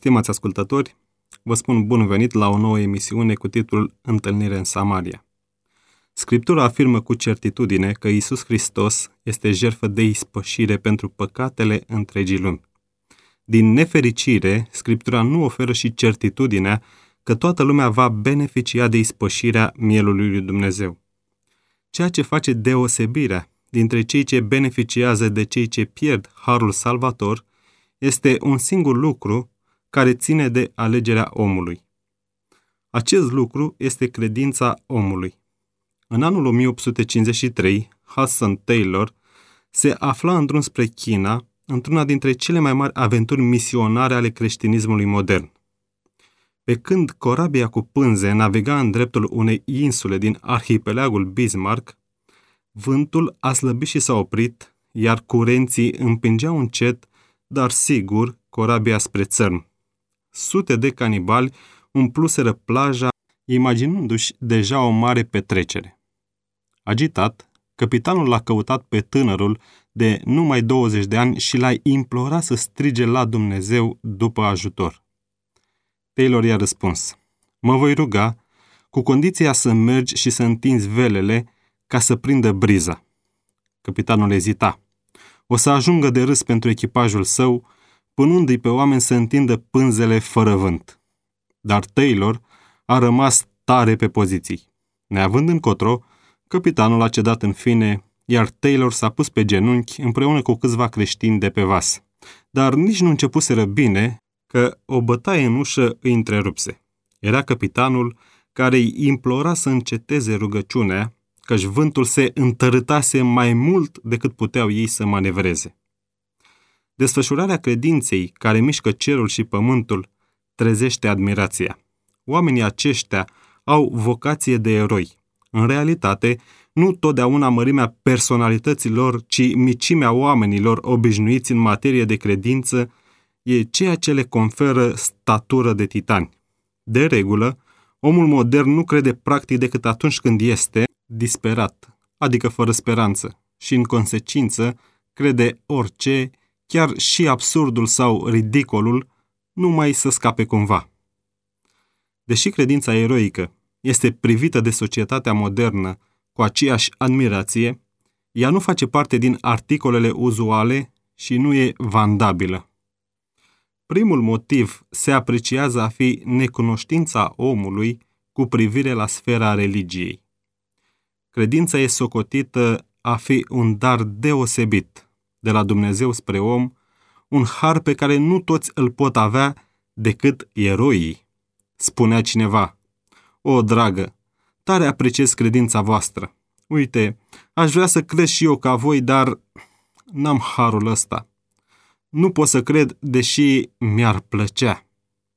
Stimați ascultători, vă spun bun venit la o nouă emisiune cu titlul Întâlnire în Samaria. Scriptura afirmă cu certitudine că Iisus Hristos este jertfă de ispășire pentru păcatele întregii lumi. Din nefericire, Scriptura nu oferă și certitudinea că toată lumea va beneficia de ispășirea mielului lui Dumnezeu. Ceea ce face deosebirea dintre cei ce beneficiază de cei ce pierd harul salvator este un singur lucru care ține de alegerea omului. Acest lucru este credința omului. În anul 1853, Hudson Taylor se afla în drum spre China, într-una dintre cele mai mari aventuri misionare ale creștinismului modern. Pe când corabia cu pânze navega în dreptul unei insule din arhipelagul Bismarck, vântul a slăbit și s-a oprit, iar curenții împingeau încet, dar sigur, corabia spre țărm. Sute de canibali umpluseră plaja, imaginându-și deja o mare petrecere. Agitat, capitanul l-a căutat pe tânărul de numai 20 de ani și l-a implorat să strige la Dumnezeu după ajutor. Taylor i-a răspuns: "Mă voi ruga, cu condiția să mergi și să întinzi velele ca să prindă briza." Capitanul ezita. O să ajungă de râs pentru echipajul său, punându-i pe oameni să întindă pânzele fără vânt. Dar Taylor a rămas tare pe poziții. Neavând încotro, capitanul a cedat în fine, iar Taylor s-a pus pe genunchi împreună cu câțiva creștini de pe vas. Dar nici nu începuseră bine că o bătaie în ușă îi întrerupse. Era capitanul care îi implora să înceteze rugăciunea, căci vântul se întărâtase mai mult decât puteau ei să manevreze. Desfășurarea credinței care mișcă cerul și pământul trezește admirația. Oamenii aceștia au vocație de eroi. În realitate, nu totdeauna mărimea personalităților, ci micimea oamenilor obișnuiți în materie de credință e ceea ce le conferă statură de titani. De regulă, omul modern nu crede practic decât atunci când este disperat, adică fără speranță, și în consecință crede orice, chiar și absurdul sau ridicolul, numai să scape cumva. Deși credința eroică este privită de societatea modernă cu aceeași admirație, ea nu face parte din articolele uzuale și nu e vandabilă. Primul motiv se apreciază a fi necunoștința omului cu privire la sfera religiei. Credința e socotită a fi un dar deosebit de la Dumnezeu spre om, un har pe care nu toți îl pot avea decât eroii. Spunea cineva: "O, dragă, tare apreciez credința voastră. Uite, aș vrea să cred și eu ca voi, dar n-am harul ăsta. Nu pot să cred, deși mi-ar plăcea."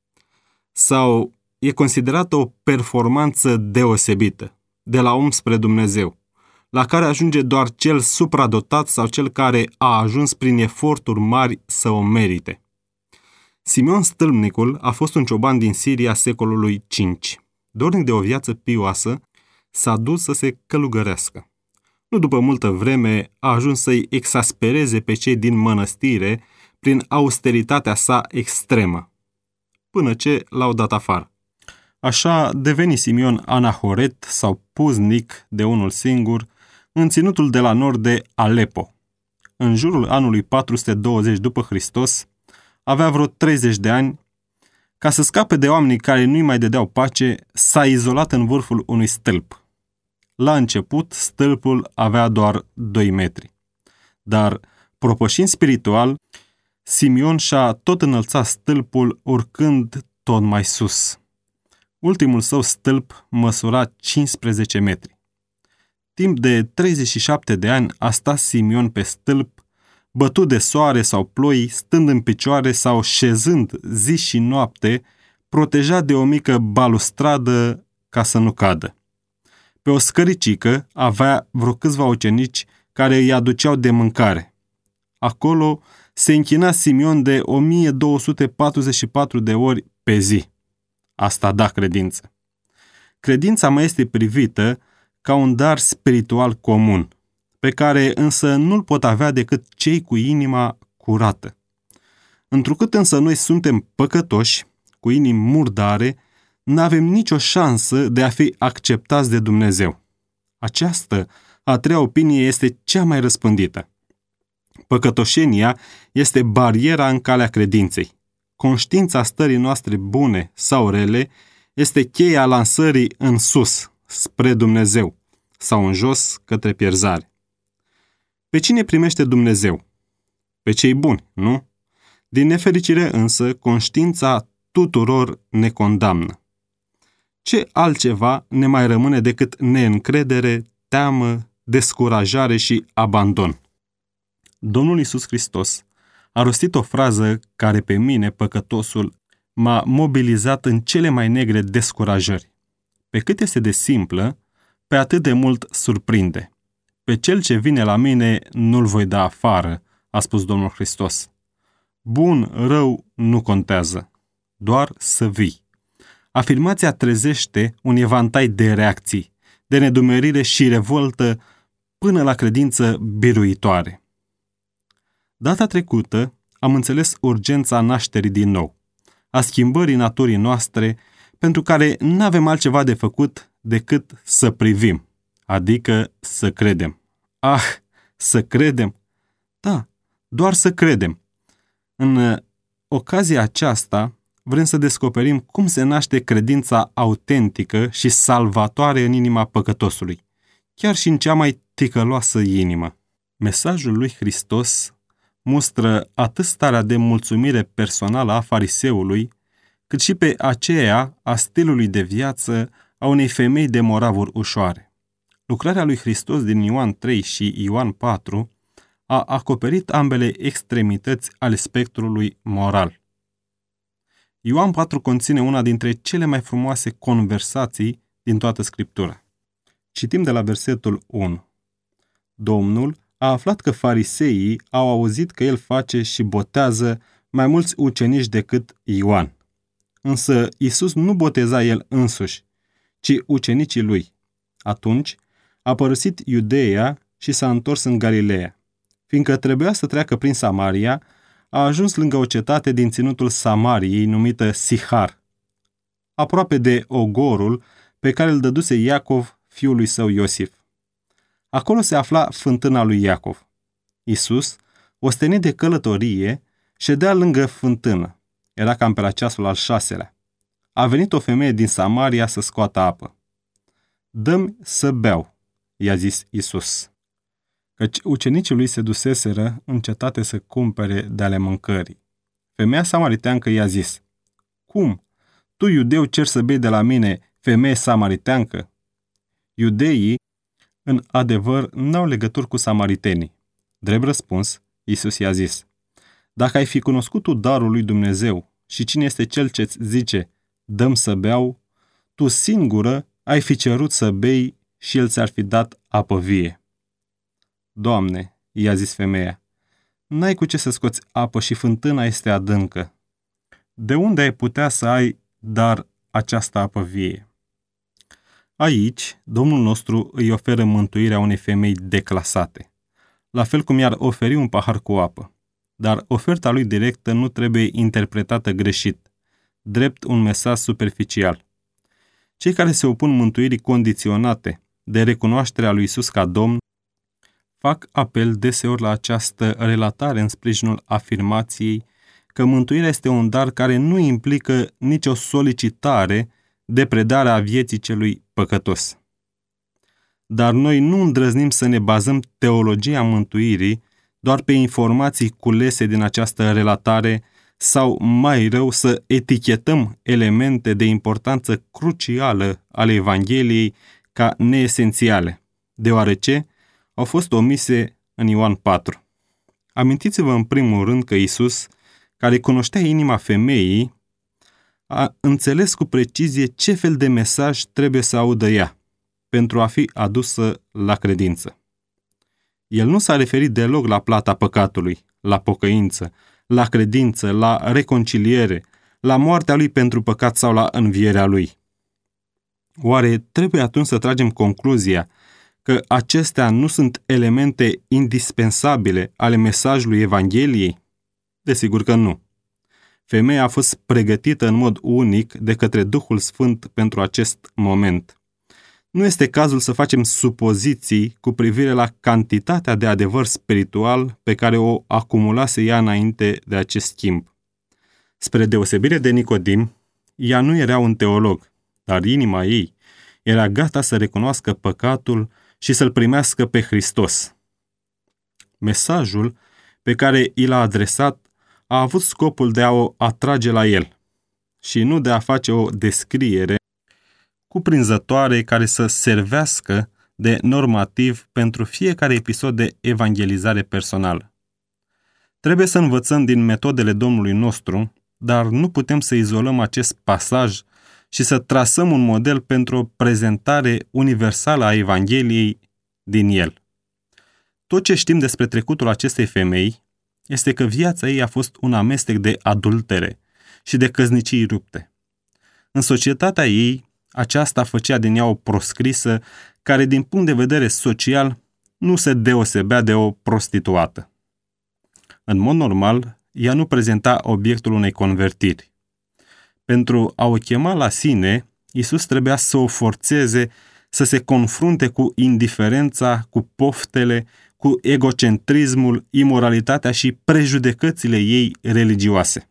Sau e considerată o performanță deosebită, de la om spre Dumnezeu, la care ajunge doar cel supradotat sau cel care a ajuns prin eforturi mari să o merite. Simeon Stâlpnicul a fost un cioban din Siria secolului V. Dornic de o viață pioasă, s-a dus să se călugărească. Nu după multă vreme a ajuns să-i exaspereze pe cei din mănăstire prin austeritatea sa extremă, până ce l-au dat afară. Așa deveni Simeon anahoret sau puznic de unul singur în ținutul de la nord de Alepo. În jurul anului 420 după Hristos, avea vreo 30 de ani. Ca să scape de oamenii care nu-i mai dădeau pace, s-a izolat în vârful unui stâlp. La început, stâlpul avea doar 2 metri. Dar, propășind spiritual, Simeon și-a tot înălțat stâlpul urcând tot mai sus. Ultimul său stâlp măsura 15 metri. Timp de 37 de ani a stat Simeon pe stâlp, bătut de soare sau ploi, stând în picioare sau șezând zi și noapte, protejat de o mică balustradă ca să nu cadă. Pe o scăricică avea vreo câțiva ucenici care îi aduceau de mâncare. Acolo se închina Simeon de 1244 de ori pe zi. Asta da credință. Credința mai este privită ca un dar spiritual comun, pe care însă nu-l pot avea decât cei cu inima curată. Întrucât însă noi suntem păcătoși, cu inimi murdare, n-avem nicio șansă de a fi acceptați de Dumnezeu. Această a treia opinie este cea mai răspândită. Păcătoșenia este bariera în calea credinței. Conștiința stării noastre bune sau rele este cheia lansării în sus, spre Dumnezeu, sau în jos, către pierzare. Pe cine primește Dumnezeu? Pe cei buni, nu? Din nefericire însă, conștiința tuturor ne condamnă. Ce altceva ne mai rămâne decât neîncredere, teamă, descurajare și abandon? Domnul Iisus Hristos a rostit o frază care pe mine, păcătosul, m-a mobilizat în cele mai negre descurajări. Pe cât este de simplă, pe atât de mult surprinde. Pe cel ce vine la mine nu-l voi da afară, a spus Domnul Hristos. Bun, rău, nu contează, doar să vii. Afirmația trezește un evantai de reacții, de nedumerire și revoltă până la credință biruitoare. Data trecută am înțeles urgența nașterii din nou, a schimbării naturii noastre, pentru care n-avem altceva de făcut decât să privim, adică să credem. Ah, să credem! Da, doar să credem. În ocazia aceasta vrem să descoperim cum se naște credința autentică și salvatoare în inima păcătosului, chiar și în cea mai ticăloasă inimă. Mesajul lui Hristos mustră atât starea de mulțumire personală a fariseului, cât și pe aceea a stilului de viață a unei femei de moravuri ușoare. Lucrarea lui Hristos din Ioan 3 și Ioan 4 a acoperit ambele extremități ale spectrului moral. Ioan 4 conține una dintre cele mai frumoase conversații din toată Scriptura. Citim de la versetul 1. Domnul a aflat că fariseii au auzit că el face și botează mai mulți ucenici decât Ioan. Însă Iisus nu boteza el însuși, ci ucenicii lui. Atunci a părăsit Iudeea și s-a întors în Galileea. Fiindcă trebuia să treacă prin Samaria, a ajuns lângă o cetate din ținutul Samariei numită Sihar, aproape de ogorul pe care îl dăduse Iacov, fiul lui său Iosif. Acolo se afla fântâna lui Iacov. Iisus, ostenit de călătorie, ședea lângă fântână. Era cam pe la ceasul al 6-lea. A venit o femeie din Samaria să scoată apă. Dă-mi să beau, i-a zis Iisus. Căci ucenicii lui se duseseră în cetate să cumpere de ale mâncării. Femeia samariteancă i-a zis, Cum? Tu, iudeu, ceri să bei de la mine, femeie samariteancă? Iudeii, în adevăr, n-au legături cu samaritenii. Drept răspuns, Iisus i-a zis, Dacă ai fi cunoscut tu darul lui Dumnezeu și cine este cel ce-ți zice, dă-mi să beau, tu singură ai fi cerut să bei și el ți-ar fi dat apă vie. Doamne, i-a zis femeia, n-ai cu ce să scoți apă și fântâna este adâncă. De unde ai putea să ai dar această apă vie? Aici, Domnul nostru îi oferă mântuirea unei femei declasate, la fel cum i-ar oferi un pahar cu apă. Dar oferta lui directă nu trebuie interpretată greșit, drept un mesaj superficial. Cei care se opun mântuirii condiționate de recunoașterea lui Iisus ca Domn fac apel deseori la această relatare în sprijinul afirmației că mântuirea este un dar care nu implică nicio solicitare de predare a vieții celui păcătos. Dar noi nu îndrăznim să ne bazăm teologia mântuirii doar pe informații culese din această relatare sau, mai rău, să etichetăm elemente de importanță crucială ale Evangheliei ca neesențiale, deoarece au fost omise în Ioan 4. Amintiți-vă în primul rând că Iisus, care cunoștea inima femeii, a înțeles cu precizie ce fel de mesaj trebuie să audă ea pentru a fi adusă la credință. El nu s-a referit deloc la plata păcatului, la pocăință, la credință, la reconciliere, la moartea lui pentru păcat sau la învierea lui. Oare trebuie atunci să tragem concluzia că acestea nu sunt elemente indispensabile ale mesajului Evangheliei? Desigur că nu. Femeia a fost pregătită în mod unic de către Duhul Sfânt pentru acest moment. Nu este cazul să facem supoziții cu privire la cantitatea de adevăr spiritual pe care o acumulase ea înainte de acest schimb. Spre deosebire de Nicodim, ea nu era un teolog, dar inima ei era gata să recunoască păcatul și să-L primească pe Hristos. Mesajul pe care i l-a adresat a avut scopul de a o atrage la El și nu de a face o descriere cuprinzătoare care să servească de normativ pentru fiecare episod de evangelizare personală. Trebuie să învățăm din metodele Domnului nostru, dar nu putem să izolăm acest pasaj și să trasăm un model pentru o prezentare universală a Evangheliei din el. Tot ce știm despre trecutul acestei femei este că viața ei a fost un amestec de adultere și de căsnicii rupte. În societatea ei, aceasta făcea din ea o proscrisă care, din punct de vedere social, nu se deosebea de o prostituată. În mod normal, ea nu prezenta obiectul unei convertiri. Pentru a o chema la sine, Iisus trebuia să o forțeze să se confrunte cu indiferența, cu poftele, cu egocentrismul, imoralitatea și prejudecățile ei religioase.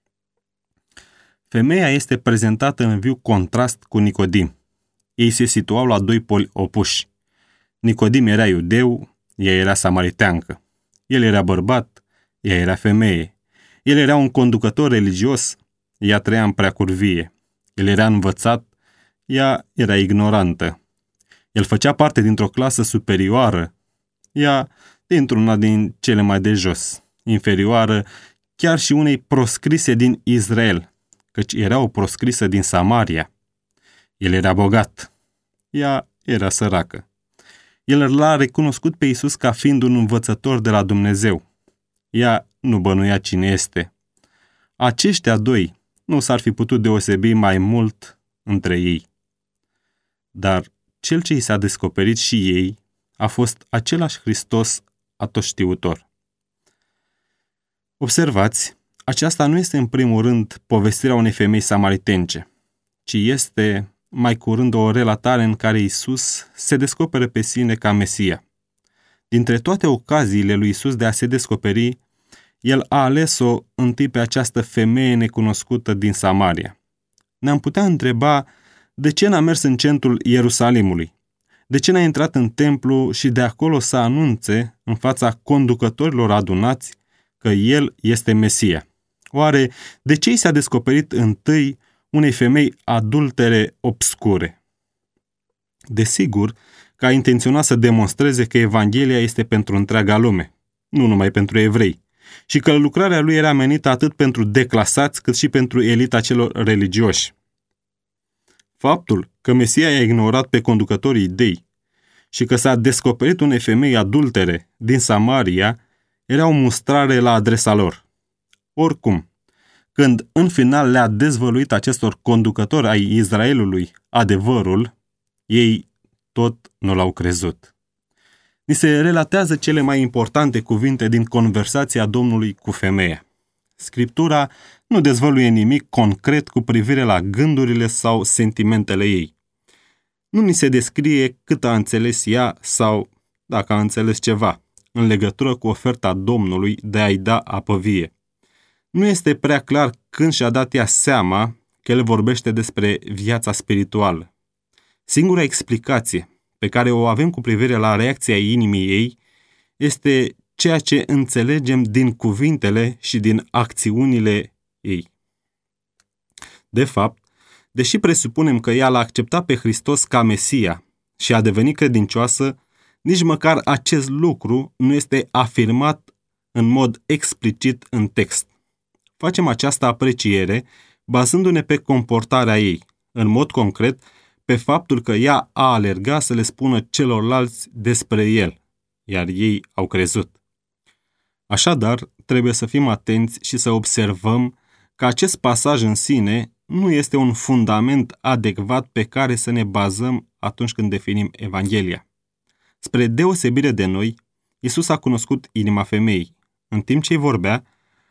Femeia este prezentată în viu contrast cu Nicodim. Ei se situau la doi poli opuși. Nicodim era iudeu, ea era samariteancă. El era bărbat, ea era femeie. El era un conducător religios, ea trăia în preacurvie. El era învățat, ea era ignorantă. El făcea parte dintr-o clasă superioară, ea dintr-una din cele mai de jos, inferioară chiar și unei proscrise din Israel, căci era o proscrisă din Samaria. El era bogat, ea era săracă. El l-a recunoscut pe Iisus ca fiind un învățător de la Dumnezeu. Ea nu bănuia cine este. Aceștia doi nu s-ar fi putut deosebi mai mult între ei. Dar cel ce i s-a descoperit și ei a fost același Hristos atotștiutor. Observați, aceasta nu este în primul rând povestirea unei femei samaritence, ci este mai curând o relatare în care Iisus se descoperă pe sine ca Mesia. Dintre toate ocaziile lui Iisus de a se descoperi, El a ales-o întâi pe această femeie necunoscută din Samaria. Ne-am putea întreba de ce n-a mers în centrul Ierusalimului, de ce n-a intrat în templu și de acolo să anunțe în fața conducătorilor adunați că El este Mesia. Oare de ce i s-a descoperit întâi unei femei adultere obscure? Desigur că a intenționat să demonstreze că Evanghelia este pentru întreaga lume, nu numai pentru evrei, și că lucrarea lui era menită atât pentru declasați cât și pentru elita celor religioși. Faptul că Mesia i-a ignorat pe conducătorii idei și că s-a descoperit unei femei adultere din Samaria era o mustrare la adresa lor. Oricum, când în final le-a dezvăluit acestor conducători ai Israelului adevărul, ei tot nu l-au crezut. Ni se relatează cele mai importante cuvinte din conversația Domnului cu femeia. Scriptura nu dezvăluie nimic concret cu privire la gândurile sau sentimentele ei. Nu ni se descrie cât a înțeles ea sau dacă a înțeles ceva în legătură cu oferta Domnului de a-i da apă vie. Nu este prea clar când și-a dat ea seama că El vorbește despre viața spirituală. Singura explicație pe care o avem cu privire la reacția inimii ei este ceea ce înțelegem din cuvintele și din acțiunile ei. De fapt, deși presupunem că ea l-a acceptat pe Hristos ca Mesia și a devenit credincioasă, nici măcar acest lucru nu este afirmat în mod explicit în text. Facem această apreciere bazându-ne pe comportarea ei, în mod concret, pe faptul că ea a alergat să le spună celorlalți despre El, iar ei au crezut. Așadar, trebuie să fim atenți și să observăm că acest pasaj în sine nu este un fundament adecvat pe care să ne bazăm atunci când definim Evanghelia. Spre deosebire de noi, Iisus a cunoscut inima femeii. În timp ce îi vorbea,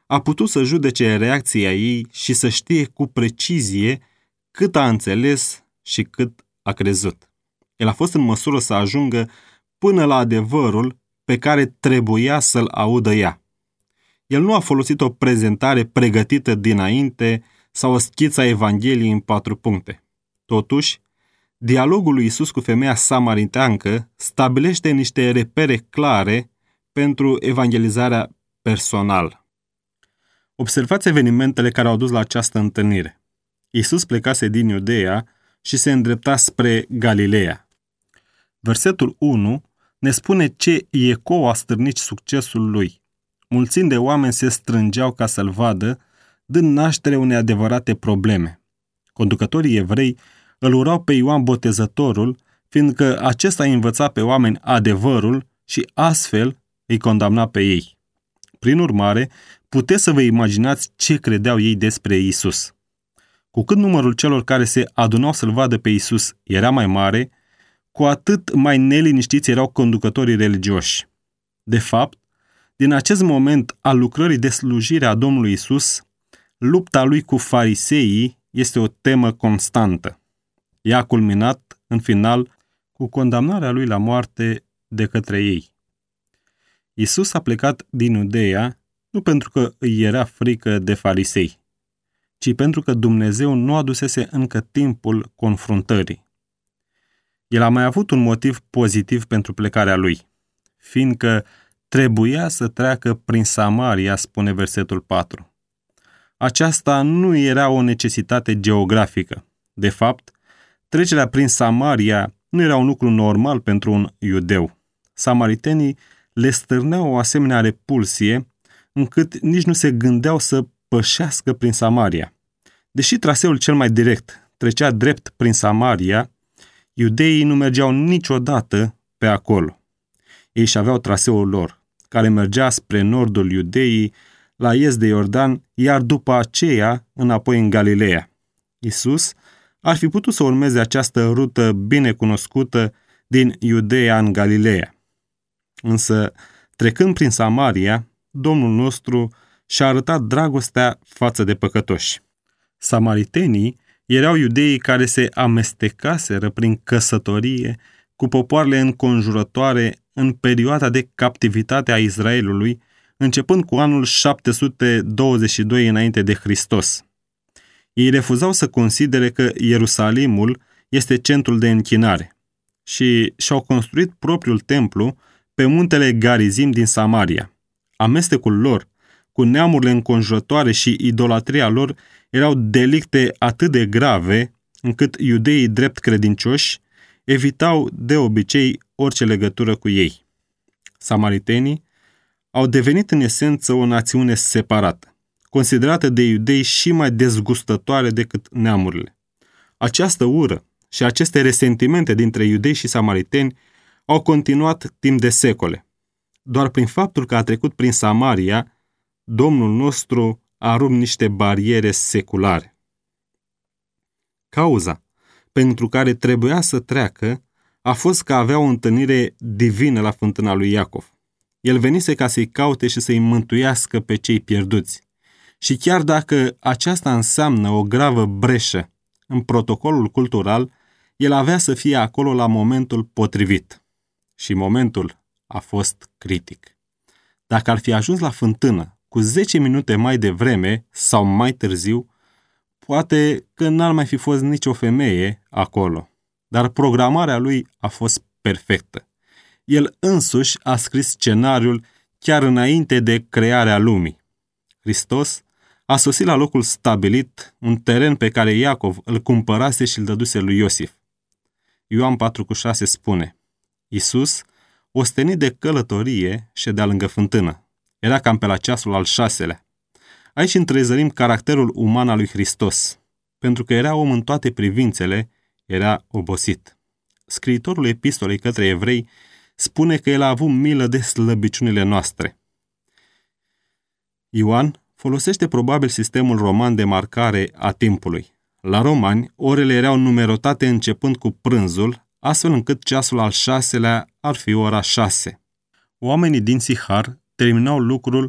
a putut să judece reacția ei și să știe cu precizie cât a înțeles și cât a crezut. El a fost în măsură să ajungă până la adevărul pe care trebuia să-l audă ea. El nu a folosit o prezentare pregătită dinainte sau o schiță a Evangheliei în 4 puncte. Totuși, dialogul lui Iisus cu femeia samariteancă stabilește niște repere clare pentru evangelizarea personală. Observați evenimentele care au dus la această întâlnire. Iisus plecase din Iudeea și se îndrepta spre Galileea. Versetul 1 ne spune ce ecou a stârnit succesul lui. Mulțimi de oameni se strângeau ca să-l vadă, dând naștere unei adevărate probleme. Conducătorii evrei îl urau pe Ioan Botezătorul, fiindcă acesta îi învăța pe oameni adevărul și astfel îi condamna pe ei. Prin urmare, puteți să vă imaginați ce credeau ei despre Iisus. Cu cât numărul celor care se adunau să-l vadă pe Iisus era mai mare, cu atât mai neliniștiți erau conducătorii religioși. De fapt, din acest moment al lucrării de slujire a Domnului Iisus, lupta lui cu fariseii este o temă constantă. Ea a culminat, în final, cu condamnarea lui la moarte de către ei. Iisus a plecat din Iudeea nu pentru că îi era frică de farisei, ci pentru că Dumnezeu nu adusese încă timpul confruntării. El a mai avut un motiv pozitiv pentru plecarea lui, fiindcă trebuia să treacă prin Samaria, spune versetul 4. Aceasta nu era o necesitate geografică. De fapt, trecerea prin Samaria nu era un lucru normal pentru un iudeu. Samaritenii le stârneau o asemenea repulsie, încât nici nu se gândeau să pășească prin Samaria. Deși traseul cel mai direct trecea drept prin Samaria, iudeii nu mergeau niciodată pe acolo. Ei și aveau traseul lor, care mergea spre nordul Iudeii, la est de Iordan, iar după aceea înapoi în Galileea. Iisus ar fi putut să urmeze această rută bine cunoscută din Iudeea în Galileea. Însă, trecând prin Samaria, Domnul nostru și-a arătat dragostea față de păcătoși. Samaritenii erau iudeii care se amestecaseră prin căsătorie cu popoarele înconjurătoare în perioada de captivitate a Israelului, începând cu anul 722 înainte de Hristos. Ei refuzau să considere că Ierusalimul este centrul de închinare și și-au construit propriul templu pe muntele Garizim din Samaria. Amestecul lor cu neamurile înconjurătoare și idolatria lor erau delicte atât de grave încât iudeii drept credincioși evitau de obicei orice legătură cu ei. Samaritenii au devenit în esență o națiune separată, considerată de iudei și mai dezgustătoare decât neamurile. Această ură și aceste resentimente dintre iudei și samariteni au continuat timp de secole. Doar prin faptul că a trecut prin Samaria, Domnul nostru a rupt niște bariere seculare. Cauza pentru care trebuia să treacă a fost că avea o întâlnire divină la fântâna lui Iacov. El venise ca să-i caute și să-i mântuiască pe cei pierduți. Și chiar dacă aceasta înseamnă o gravă breșă în protocolul cultural, el avea să fie acolo la momentul potrivit. Și momentul a fost critic. Dacă ar fi ajuns la fântână cu 10 minute mai devreme sau mai târziu, poate că n-ar mai fi fost nicio femeie acolo. Dar programarea lui a fost perfectă. El însuși a scris scenariul chiar înainte de crearea lumii. Hristos a sosit la locul stabilit, un teren pe care Iacov îl cumpărase și îl dăduse lui Iosif. Ioan 4,6 spune: Iisus, ostenit de călătorie, ședea lângă fântână. Era cam pe la ceasul al 6-lea. Aici întrezărim caracterul uman al lui Hristos. Pentru că era om în toate privințele, era obosit. Scriitorul epistolei către evrei spune că el a avut milă de slăbiciunile noastre. Ioan folosește probabil sistemul roman de marcare a timpului. La romani, orele erau numerotate începând cu prânzul, astfel încât ceasul al 6-lea ar fi ora 6. Oamenii din Sihar terminau lucrul,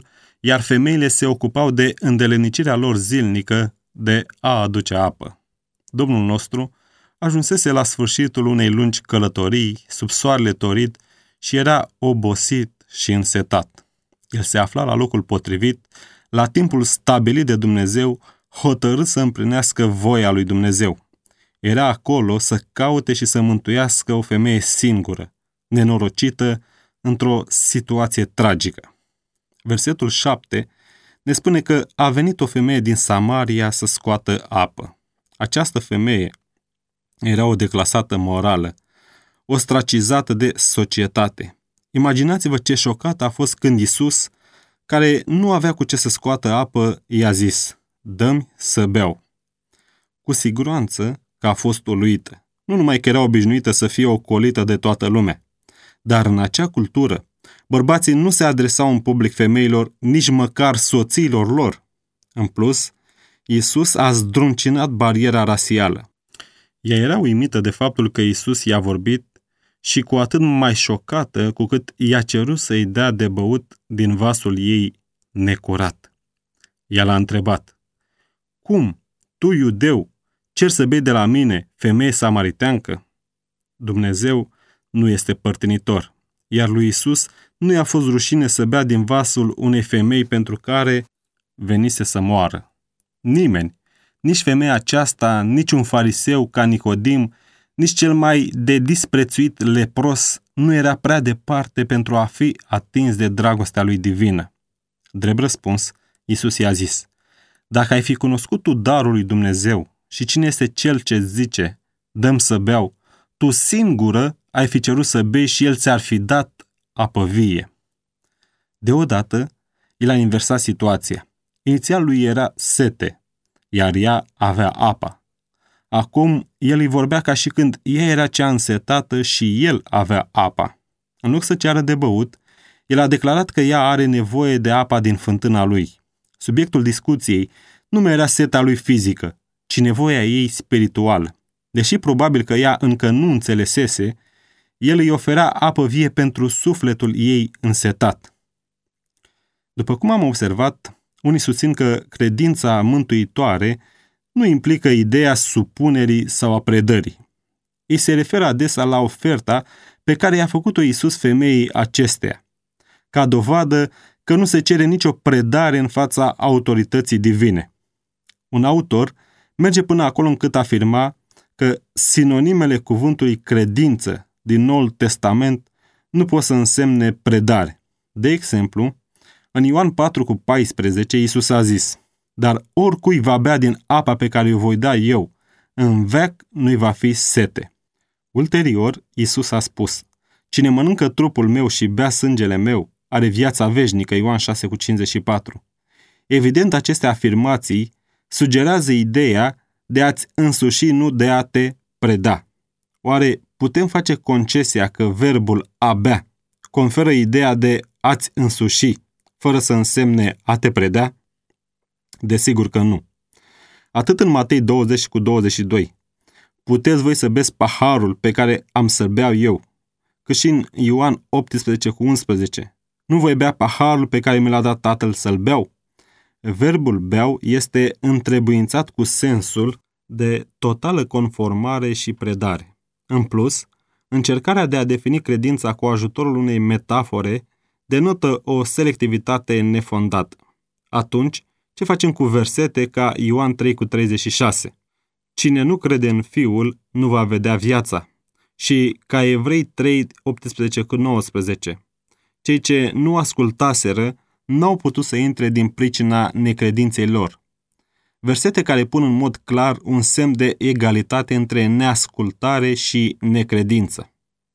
iar femeile se ocupau de îndelenicirea lor zilnică de a aduce apă. Domnul nostru ajunsese la sfârșitul unei lungi călătorii, sub soarele torit, și era obosit și însetat. El se afla la locul potrivit, la timpul stabilit de Dumnezeu, hotărât să împlinească voia lui Dumnezeu. Era acolo să caute și să mântuiască o femeie singură, nenorocită, într-o situație tragică. Versetul 7 ne spune că a venit o femeie din Samaria să scoată apă. Această femeie era o declasată morală, ostracizată de societate. Imaginați-vă ce șocat a fost când Iisus, care nu avea cu ce să scoată apă, i-a zis: "Dă-mi să beau." Cu siguranță că a fost uluită. Nu numai că era obișnuită să fie ocolită de toată lumea, dar în acea cultură, bărbații nu se adresau în public femeilor, nici măcar soțiilor lor. În plus, Iisus a zdruncinat bariera rasială. Ea era uimită de faptul că Iisus i-a vorbit și cu atât mai șocată cu cât i-a cerut să-i dea de băut din vasul ei necurat. Ea l-a întrebat: "Cum, tu, iudeu, cer să bei de la mine, femeie samariteancă?" Dumnezeu nu este părtinitor, iar lui Iisus nu i-a fost rușine să bea din vasul unei femei pentru care venise să moară. Nimeni, nici femeia aceasta, nici un fariseu ca Nicodim, nici cel mai de disprețuit lepros nu era prea departe pentru a fi atins de dragostea lui divină. Drept răspuns, Iisus i-a zis: "Dacă ai fi cunoscut tu darul lui Dumnezeu și cine este cel ce zice, dă-mi să beau, tu singură ai fi cerut să bei și el ți-ar fi dat apă vie." Deodată, el a inversat situația. Inițial lui era sete, iar ea avea apa. Acum, el îi vorbea ca și când ea era cea însetată și el avea apa. În loc să ceară de băut, el a declarat că ea are nevoie de apa din fântâna lui. Subiectul discuției nu mai era seta lui fizică, ci nevoia ei spirituală. Deși probabil că ea încă nu înțelesese, el îi ofera apă vie pentru sufletul ei însetat. După cum am observat, unii susțin că credința mântuitoare nu implică ideea supunerii sau a predării. Ei se referă adesea la oferta pe care i-a făcut-o Iisus femeii acesteia, ca dovadă că nu se cere nicio predare în fața autorității divine. Un autor merge până acolo încât afirma că sinonimele cuvântului credință din Noul Testament nu pot să însemne predare. De exemplu, în Ioan 4,14, Iisus a zis: "Dar oricui va bea din apa pe care o voi da eu, în veac nu-i va fi sete." Ulterior, Iisus a spus: "Cine mănâncă trupul meu și bea sângele meu, are viața veșnică." Ioan 6,54. Evident, aceste afirmații sugerează ideea de a-ți însuși, nu de a te preda. Oare putem face concesia că verbul a bea conferă ideea de a-ți însuși, fără să însemne a te predea? Desigur că nu. Atât în Matei 20,22, puteți voi să beți paharul pe care am să-l beau eu, cât și în Ioan 18,11, nu voi bea paharul pe care mi l-a dat Tatăl să-l beau? Verbul beau este întrebuințat cu sensul de totală conformare și predare. În plus, încercarea de a defini credința cu ajutorul unei metafore denotă o selectivitate nefondată. Atunci, ce facem cu versete ca Ioan 3,36? Cine nu crede în Fiul nu va vedea viața. Și ca Evrei 3,18-19. Cei ce nu ascultaseră n-au putut să intre din pricina necredinței lor. Versete care pun în mod clar un semn de egalitate între neascultare și necredință.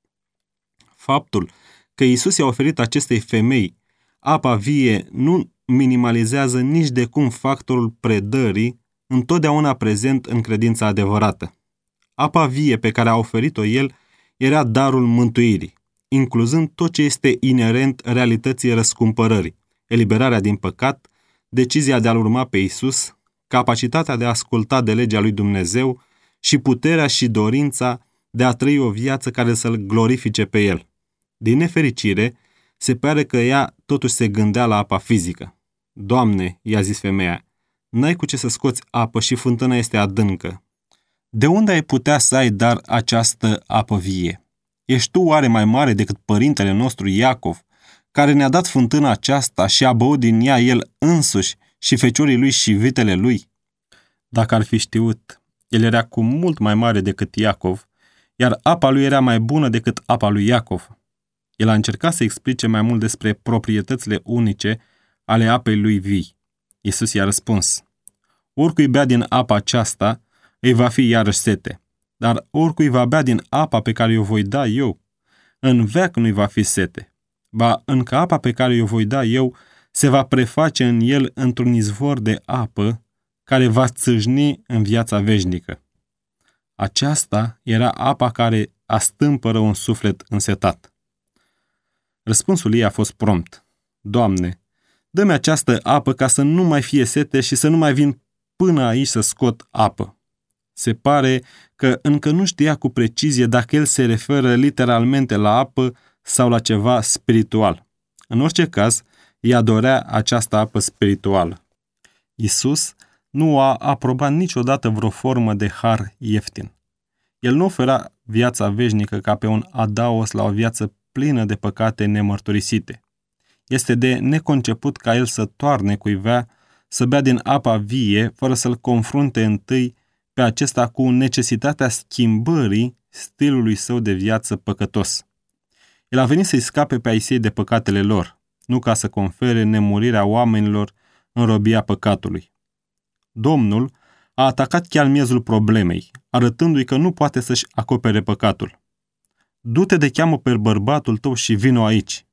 Faptul că Iisus i-a oferit acestei femei apa vie nu minimalizează nici de cum factorul predării întotdeauna prezent în credința adevărată. Apa vie pe care a oferit-o el era darul mântuirii, incluzând tot ce este inerent realității răscumpărării, eliberarea din păcat, decizia de a-L urma pe Iisus, capacitatea de a asculta de legea lui Dumnezeu și puterea și dorința de a trăi o viață care să-L glorifice pe El. Din nefericire, se pare că ea totuși se gândea la apa fizică. Doamne, i-a zis femeia, n-ai cu ce să scoți apă și fântâna este adâncă. De unde ai putea să ai dar această apă vie? Ești tu oare mai mare decât părintele nostru Iacov, care ne-a dat fântâna aceasta și a băut din ea el însuși și feciorii lui și vitele lui? Dacă ar fi știut, el era cu mult mai mare decât Iacov, iar apa lui era mai bună decât apa lui Iacov. El a încercat să explice mai mult despre proprietățile unice ale apei lui vii. Iisus i-a răspuns, oricui bea din apa aceasta, îi va fi iarăși sete, dar oricui va bea din apa pe care o voi da eu, în veac nu-i va fi sete. Ba, încă apa pe care o voi da eu se va preface în el într-un izvor de apă care va țâșni în viața veșnică. Aceasta era apa care astâmpără un suflet însetat. Răspunsul ei a fost prompt. Doamne, dă-mi această apă ca să nu mai fie sete și să nu mai vin până aici să scot apă. Se pare că încă nu știa cu precizie dacă el se referă literalmente la apă sau la ceva spiritual. În orice caz, ea dorea această apă spirituală. Iisus nu a aprobat niciodată vreo formă de har ieftin. El nu ofera viața veșnică ca pe un adaos la o viață plină de păcate nemărturisite. Este de neconceput ca el să toarne cuiva să bea din apa vie fără să-l confrunte întâi pe acesta cu necesitatea schimbării stilului său de viață păcătos. El a venit să-i scape pe ai săi de păcatele lor, nu ca să confere nemurirea oamenilor în robia păcatului. Domnul a atacat chiar miezul problemei, arătându-i că nu poate să-și acopere păcatul. Du-te de cheamă pe bărbatul tău și vino aici.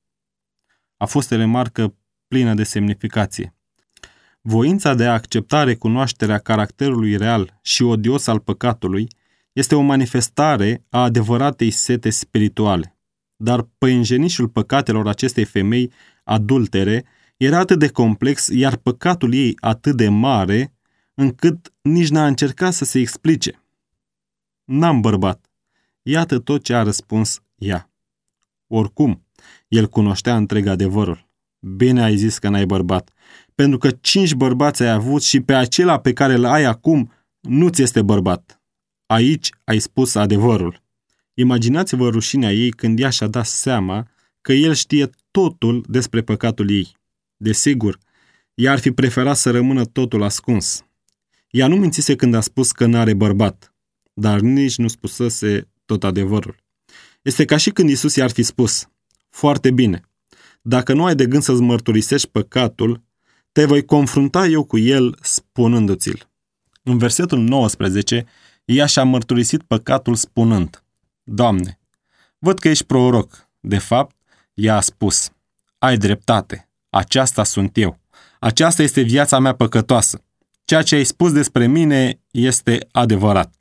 A fost o remarcă plină de semnificație. Voința de a accepta recunoașterea caracterului real și odios al păcatului este o manifestare a adevăratei sete spirituale. Dar păienjenișul păcatelor acestei femei adultere era atât de complex, iar păcatul ei atât de mare, încât nici n-a încercat să se explice. N-am bărbat. Iată tot ce a răspuns ea. Oricum, el cunoștea întreg adevărul. Bine ai zis că n-ai bărbat, pentru că 5 bărbați ai avut și pe acela pe care îl ai acum nu-ți este bărbat. Aici ai spus adevărul. Imaginați-vă rușinea ei când ea și-a dat seama că el știe totul despre păcatul ei. Desigur, ea ar fi preferat să rămână totul ascuns. Ea nu mințise când a spus că n-are bărbat, dar nici nu spusese tot adevărul. Este ca și când Iisus i-ar fi spus, foarte bine, dacă nu ai de gând să-ți mărturisești păcatul, te voi confrunta eu cu el spunându-ți-l. În versetul 19, ea și-a mărturisit păcatul spunând, Doamne, văd că ești proroc. De fapt, ea a spus, ai dreptate, aceasta sunt eu. Aceasta este viața mea păcătoasă. Ceea ce ai spus despre mine este adevărat.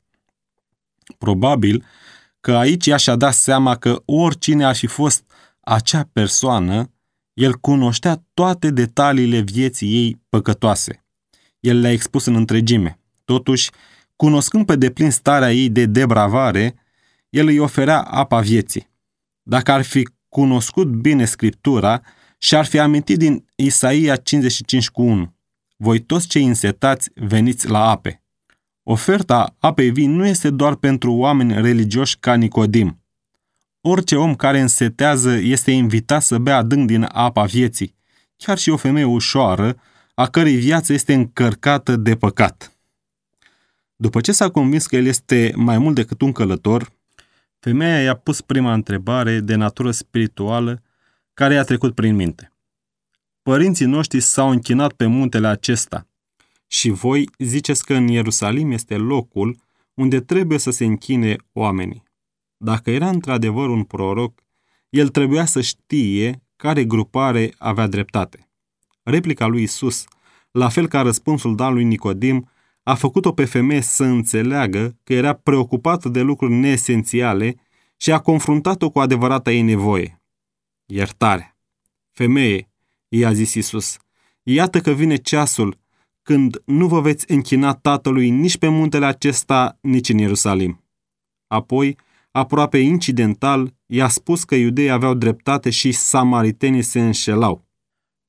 Probabil că aici ea și-a dat seama că oricine ar fi fost acea persoană, el cunoștea toate detaliile vieții ei păcătoase. El le-a expus în întregime. Totuși, cunoscând pe deplin starea ei de debravare, el îi oferea apa vieții. Dacă ar fi cunoscut bine Scriptura și-ar fi amintit din Isaia 55:1, voi toți cei însetați veniți la ape. Oferta apei vii nu este doar pentru oameni religioși ca Nicodim. Orice om care însetează este invitat să bea adânc din apa vieții, chiar și o femeie ușoară, a cărei viață este încărcată de păcat. După ce s-a convins că el este mai mult decât un călător, femeia i-a pus prima întrebare de natură spirituală care i-a trecut prin minte. Părinții noștri s-au închinat pe muntele acesta și voi ziceți că în Ierusalim este locul unde trebuie să se închine oamenii. Dacă era într-adevăr un proroc, el trebuia să știe care grupare avea dreptate. Replica lui Iisus, la fel ca răspunsul dat lui Nicodim, a făcut-o pe femeie să înțeleagă că era preocupată de lucruri neesențiale și a confruntat-o cu adevărata ei nevoie. Iertare. Femeie, i-a zis Iisus, iată că vine ceasul când nu vă veți închina Tatălui nici pe muntele acesta, nici în Ierusalim. Apoi, aproape incidental, i-a spus că iudeii aveau dreptate și samaritenii se înșelau.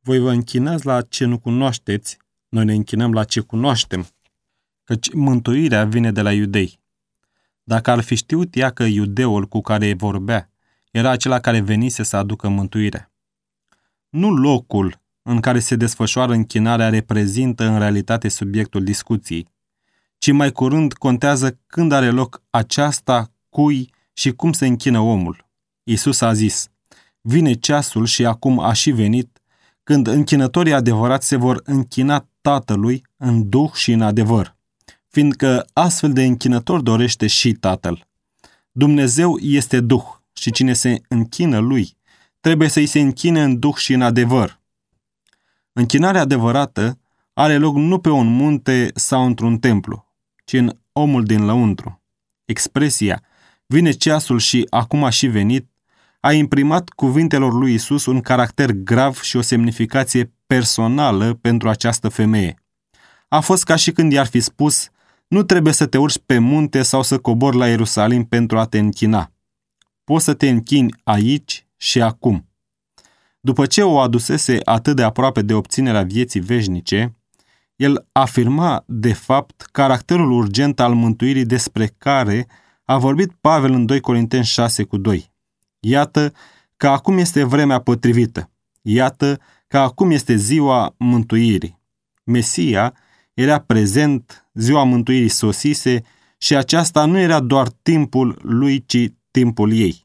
Voi vă închinați la ce nu cunoașteți, noi ne închinăm la ce cunoaștem, căci mântuirea vine de la iudei. Dacă ar fi știut ea că iudeul cu care vorbea era acela care venise să aducă mântuirea. Nu locul în care se desfășoară închinarea reprezintă în realitate subiectul discuției, ci mai curând contează când are loc aceasta, cui și cum se închină omul. Iisus a zis: vine ceasul și acum a și venit, când închinătorii adevărați se vor închina Tatălui în duh și în adevăr, fiindcă astfel de închinător dorește și Tatăl. Dumnezeu este Duh și cine se închină Lui trebuie să-i se închine în duh și în adevăr. Închinarea adevărată are loc nu pe un munte sau într-un templu, ci în omul din lăuntru. Expresia vine ceasul și acum a și venit a imprimat cuvintelor lui Iisus un caracter grav și o semnificație personală pentru această femeie. A fost ca și când i-ar fi spus: nu trebuie să te urci pe munte sau să cobori la Ierusalim pentru a te închina. Poți să te închini aici și acum. După ce o adusese atât de aproape de obținerea vieții veșnice, el afirma, de fapt, caracterul urgent al mântuirii despre care a vorbit Pavel în 2 Corinteni 6:2. Iată că acum este vremea potrivită. Iată că acum este ziua mântuirii. Mesia era prezent, ziua mântuirii sosise și aceasta nu era doar timpul lui, ci timpul ei.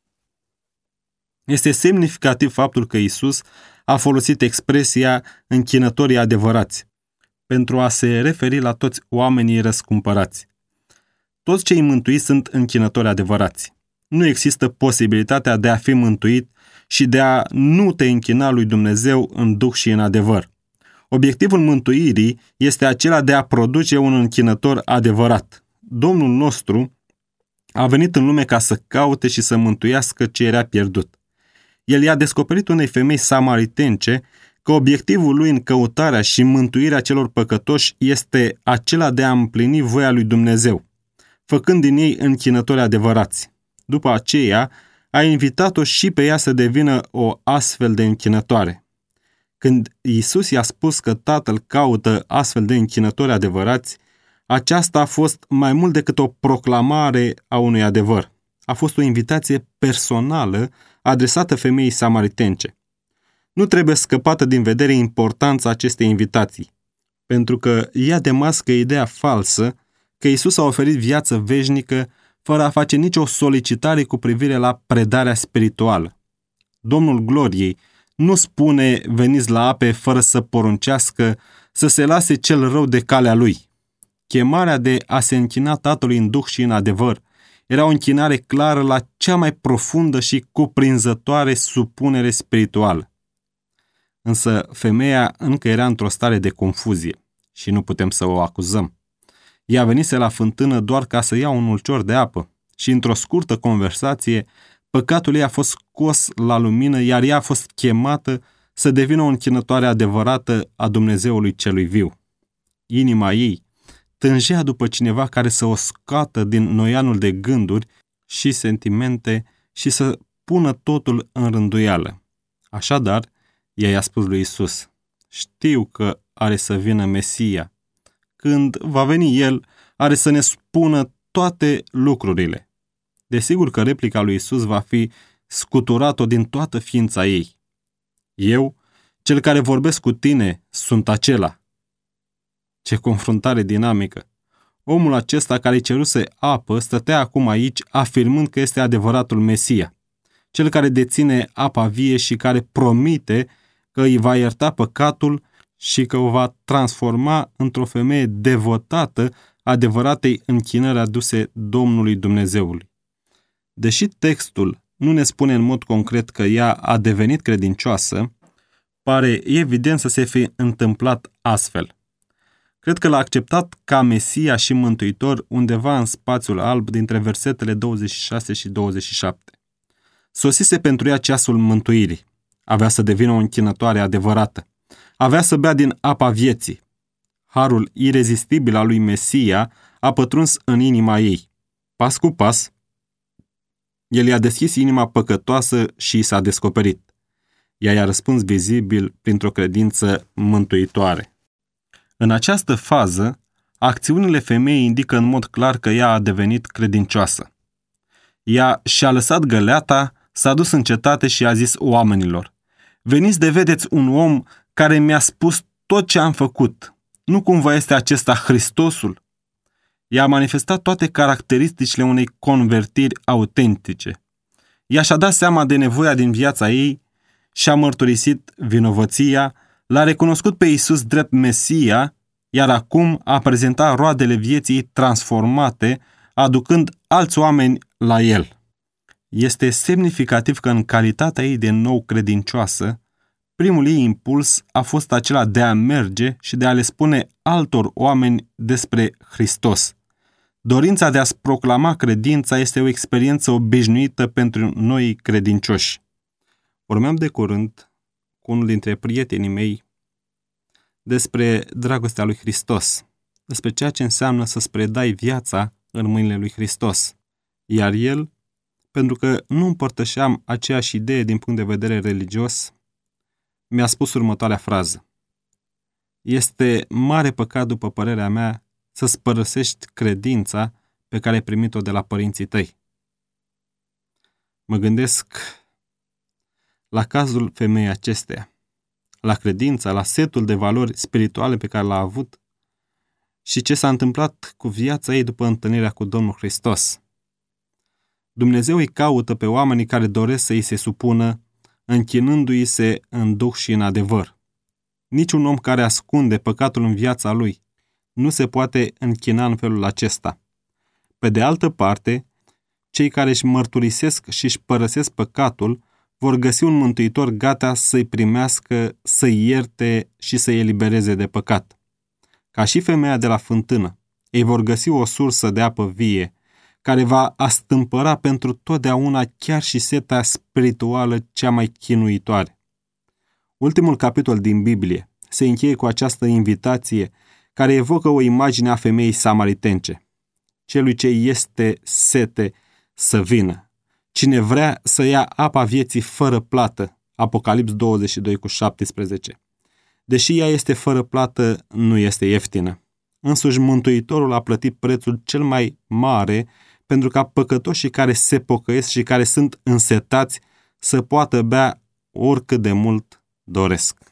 Este semnificativ faptul că Iisus a folosit expresia închinătorii adevărați pentru a se referi la toți oamenii răscumpărați. Toți cei mântuiți sunt închinători adevărați. Nu există posibilitatea de a fi mântuit și de a nu te închina lui Dumnezeu în duh și în adevăr. Obiectivul mântuirii este acela de a produce un închinător adevărat. Domnul nostru a venit în lume ca să caute și să mântuiască ce era pierdut. El i-a descoperit unei femei samaritence că obiectivul lui în căutarea și mântuirea celor păcătoși este acela de a împlini voia lui Dumnezeu, făcând din ei închinători adevărați. După aceea, a invitat-o și pe ea să devină o astfel de închinătoare. Când Iisus i-a spus că Tatăl caută astfel de închinători adevărați, aceasta a fost mai mult decât o proclamare a unui adevăr. A fost o invitație personală adresată femeii samaritence. Nu trebuie scăpată din vedere importanța acestei invitații, pentru că ea demască ideea falsă că Iisus a oferit viață veșnică fără a face nicio solicitare cu privire la predarea spirituală. Domnul Gloriei nu spune: veniți la ape fără să poruncească să se lase cel rău de calea lui. Chemarea de a se închina Tatălui în duh și în adevăr era o închinare clară la cea mai profundă și cuprinzătoare supunere spirituală. Însă femeia încă era într-o stare de confuzie și nu putem să o acuzăm. Ea venise la fântână doar ca să ia un ulcior de apă și într-o scurtă conversație păcatul ei a fost scos la lumină, iar ea a fost chemată să devină o închinătoare adevărată a Dumnezeului celui viu. Inima ei tângea după cineva care să o scoată din noianul de gânduri și sentimente și să pună totul în rânduială. Așadar, ea i-a spus lui Iisus: știu că are să vină Mesia. Când va veni El, are să ne spună toate lucrurile. Desigur că replica lui Iisus va fi scuturat-o din toată ființa ei. Eu, cel care vorbesc cu tine, sunt acela. Ce confruntare dinamică! Omul acesta care-i ceruse apă stătea acum aici afirmând că este adevăratul Mesia, cel care deține apa vie și care promite că îi va ierta păcatul și că o va transforma într-o femeie devotată adevăratei închinări aduse Domnului Dumnezeului. Deși textul nu ne spune în mod concret că ea a devenit credincioasă, pare evident să se fi întâmplat astfel. Cred că l-a acceptat ca Mesia și Mântuitor undeva în spațiul alb dintre versetele 26 și 27. Sosise pentru ea ceasul mântuirii. Avea să devină o închinătoare adevărată. Avea să bea din apa vieții. Harul irezistibil al lui Mesia a pătruns în inima ei. Pas cu pas, el i-a deschis inima păcătoasă și i s-a descoperit. Ea i-a răspuns vizibil printr-o credință mântuitoare. În această fază, acțiunile femeii indică în mod clar că ea a devenit credincioasă. Ea și-a lăsat găleata, s-a dus în cetate și a zis oamenilor: veniți de vedeți un om care mi-a spus tot ce am făcut. Nu cumva este acesta Hristosul? Ea a manifestat toate caracteristicile unei convertiri autentice. Ea și-a dat seama de nevoia din viața ei și-a mărturisit vinovăția, l-a recunoscut pe Iisus drept Mesia, iar acum a prezentat roadele vieții transformate, aducând alți oameni la el. Este semnificativ că în calitatea ei de nou credincioasă, primul ei impuls a fost acela de a merge și de a le spune altor oameni despre Hristos. Dorința de a-ți proclama credința este o experiență obișnuită pentru noi credincioși. Vorbeam de curând cu unul dintre prietenii mei despre dragostea lui Hristos, despre ceea ce înseamnă să-ți predai viața în mâinile lui Hristos. Iar el, pentru că nu împărtășeam aceeași idee din punct de vedere religios, mi-a spus următoarea frază: este mare păcat, după părerea mea, să-ți părăsești credința pe care ai primit-o de la părinții tăi. Mă gândesc la cazul femeii acesteia, la credința, la setul de valori spirituale pe care l-a avut și ce s-a întâmplat cu viața ei după întâlnirea cu Domnul Hristos. Dumnezeu îi caută pe oamenii care doresc să îi se supună, închinându-i se în duh și în adevăr. Niciun om care ascunde păcatul în viața lui nu se poate închina în felul acesta. Pe de altă parte, cei care își mărturisesc și își părăsesc păcatul vor găsi un mântuitor gata să-i primească, să-i ierte și să-i elibereze de păcat. Ca și femeia de la fântână, ei vor găsi o sursă de apă vie, care va astâmpăra pentru totdeauna chiar și seta spirituală cea mai chinuitoare. Ultimul capitol din Biblie se încheie cu această invitație care evocă o imagine a femeii samaritence. Celui ce este sete să vină. Cine vrea să ia apa vieții fără plată. Apocalips 22:17. Deși ea este fără plată, nu este ieftină. Însuși Mântuitorul a plătit prețul cel mai mare pentru ca păcătoșii care se pocăiesc și care sunt însetați să poată bea oricât de mult doresc.